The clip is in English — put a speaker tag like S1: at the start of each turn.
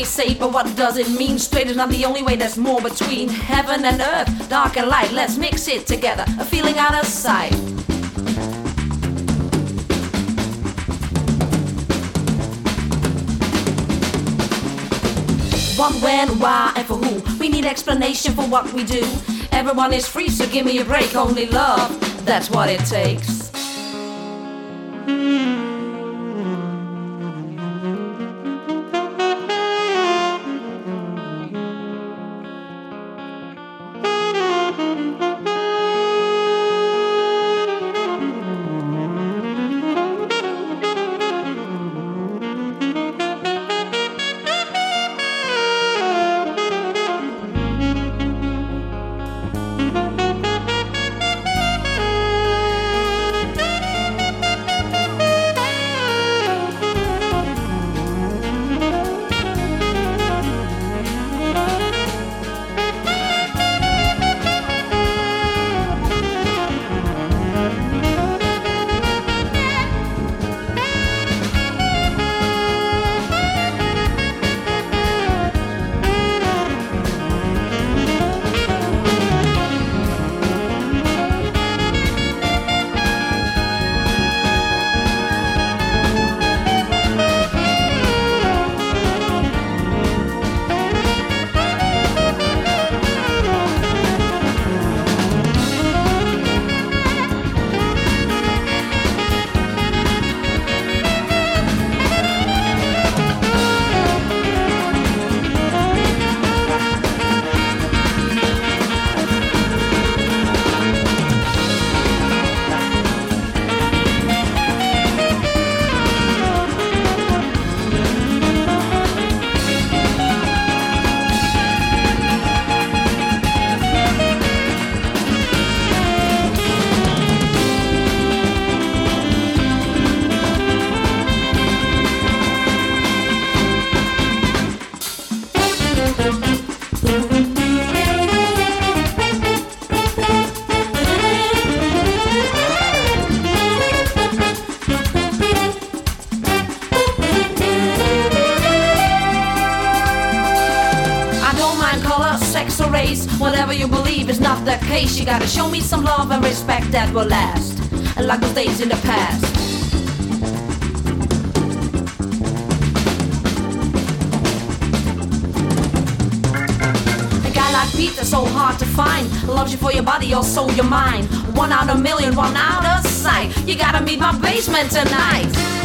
S1: we say, but what does it mean? Straight is not the only way, there's more between heaven and earth, dark and light. Let's mix it together, a feeling out of sight. What, when, why, and for who? We need explanation for what we do. Everyone is free, so give me a break. Only love, that's what it takes. Whatever you believe is not the case. You gotta show me some love and respect that will last, like those days in the past. A guy like Peter's so hard to find. Loves you for your body, your soul, your mind. One out of a million, one out of sight. You gotta meet my basement tonight.